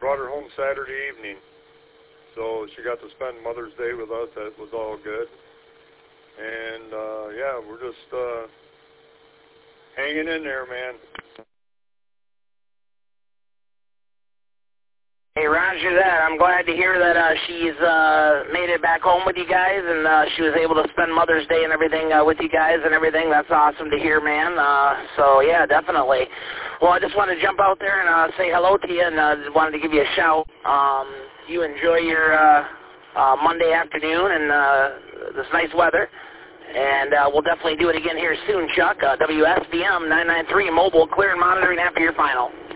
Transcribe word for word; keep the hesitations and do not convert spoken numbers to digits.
brought her home Saturday evening. So she got to spend Mother's Day with us. That was all good. And, uh, yeah, we're just uh, hanging in there, man. Hey, roger that. I'm glad to hear that uh, she's uh, made it back home with you guys, and uh, she was able to spend Mother's Day and everything uh, with you guys and everything. That's awesome to hear, man. Uh, so, yeah, definitely. Well, I just wanted to jump out there and uh, say hello to you, and uh, wanted to give you a shout. Um, you enjoy your uh, uh, Monday afternoon and uh, this nice weather. And uh, we'll definitely do it again here soon, Chuck. Uh, W S B M nine nine three, mobile, clear and monitoring after your final.